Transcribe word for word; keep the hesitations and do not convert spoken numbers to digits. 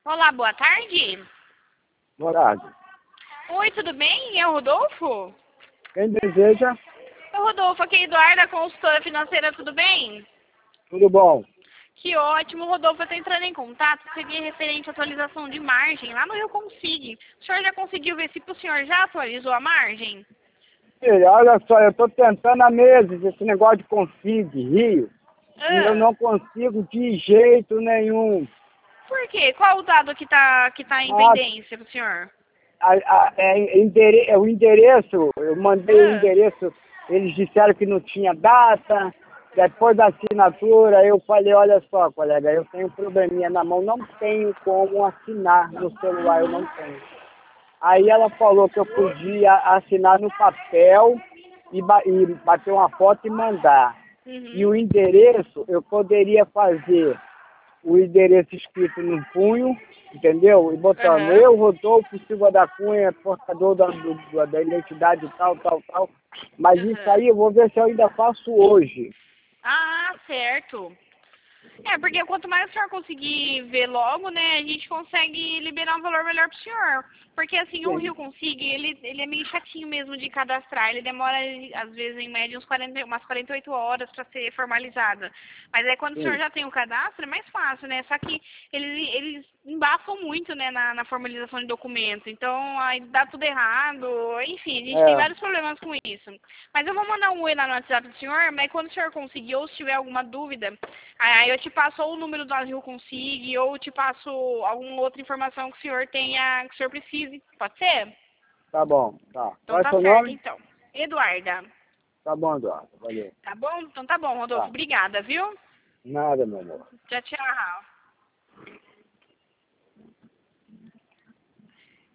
Olá, boa tarde. Boa tarde. Oi, tudo bem? É o Rodolfo? Quem deseja? É o Rodolfo, aqui é Eduarda, consultora financeira, tudo bem? Tudo bom. Que ótimo, Rodolfo, eu estou entrando em contato, seria referente à atualização de margem lá no Rio Consig. O senhor já conseguiu ver se o senhor já atualizou a margem? Filha, olha só, eu estou tentando há meses esse negócio de Consig, Rio, e eu Ah, não consigo de jeito nenhum. por quê? Qual o dado que está que tá em Ah, pendência para o senhor? a, a, é, endere, é o endereço, eu mandei o Ah, endereço, eles disseram que não tinha data, depois da assinatura eu falei, olha só, colega, eu tenho um probleminha na mão, não tenho como assinar no celular, eu não uhum, tenho. Aí ela falou que eu podia assinar no papel e, ba e bater uma foto e mandar. E uhum, o endereço, eu poderia fazer o endereço escrito no punho, entendeu? E botando aham, eu, Rodolfo Silva da Cunha, portador da, do, da identidade tal, tal, tal. Mas isso aham. aí eu vou ver se eu ainda faço hoje. Ah, certo. É, porque quanto mais o senhor conseguir ver logo, né, a gente consegue liberar um valor melhor pro senhor. Porque assim, o Sim, Rio Consig, ele, ele é meio chatinho mesmo de cadastrar, ele demora, às vezes, em média, uns quarenta, umas quarenta e oito horas para ser formalizada. Mas aí quando o senhor sim. já tem o cadastro, é mais fácil, né? Só que eles, eles embafam muito, né, na, na formalização de documento. Então, aí dá tudo errado, enfim, a gente tem É, vários problemas com isso. Mas eu vou mandar um oi lá no WhatsApp do senhor, mas quando o senhor conseguir, ou se tiver alguma dúvida, aí eu te passo ou o número do Rio Consig, ou te passo alguma outra informação que o senhor tenha, que o senhor precise. Pode ser? tá bom, tá. Então Qual é tá seu certo, nome? então. Eduarda. Tá bom, Eduardo. Valeu. Tá bom? Então tá bom, Rodolfo. Tá. Obrigada, viu? Nada, meu amor. Tchau, tchau.